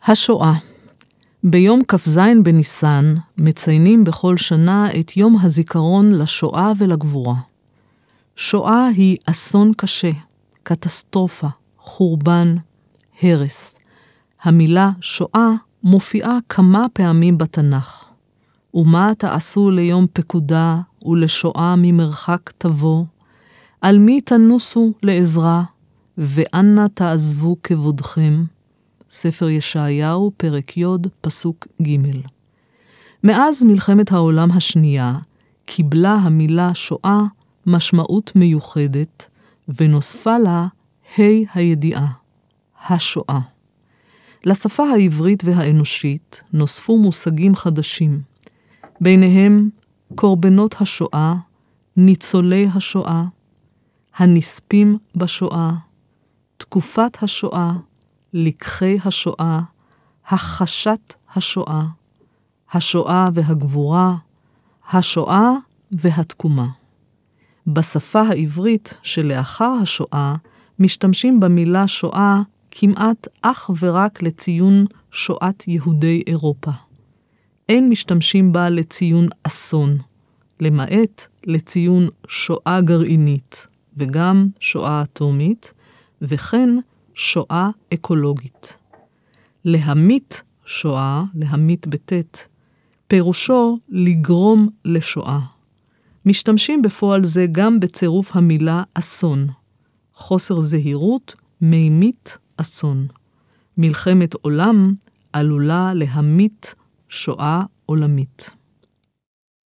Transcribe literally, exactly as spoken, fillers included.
השואה. ביום כ"ז בניסן מציינים בכל שנה את יום הזיכרון לשואה ולגבורה. שואה היא אסון קשה, קטסטרופה, חורבן, הרס. המילה שואה מופיעה כמה פעמים בתנ"ך. ומה תעשו ליום פקודה ולשואה ממרחק תבוא? על מי תנוסו לעזרה, ואנה תעזבו כבודכם? ספר ישעיהו, פרק י', פסוק ג'. מאז מלחמת העולם השנייה קיבלה המילה שואה משמעות מיוחדת, ונוספה לה ה' הידיעה, השואה. לשפה העברית והאנושית נוספו מושגים חדשים, ביניהם קורבנות השואה, ניצולי השואה, הנספים בשואה, תקופת השואה, לקחי השואה, הכחשת השואה, השואה והגבורה, השואה והתקומה. בשפה העברית שלאחר השואה משתמשים במילה שואה כמעט אך ורק לציון שואת יהודי אירופה. אין משתמשים בה לציון אסון, למעט לציון שואה גרעינית וגם שואה אטומית, וכן שואה אקולוגית. להמית שואה, להמית בתת, פירושו לגרום לשואה. משתמשים בפועל זה גם בצירוף המילה אסון. חוסר זהירות מימית אסון. מלחמת עולם עלולה להמית שואה עולמית.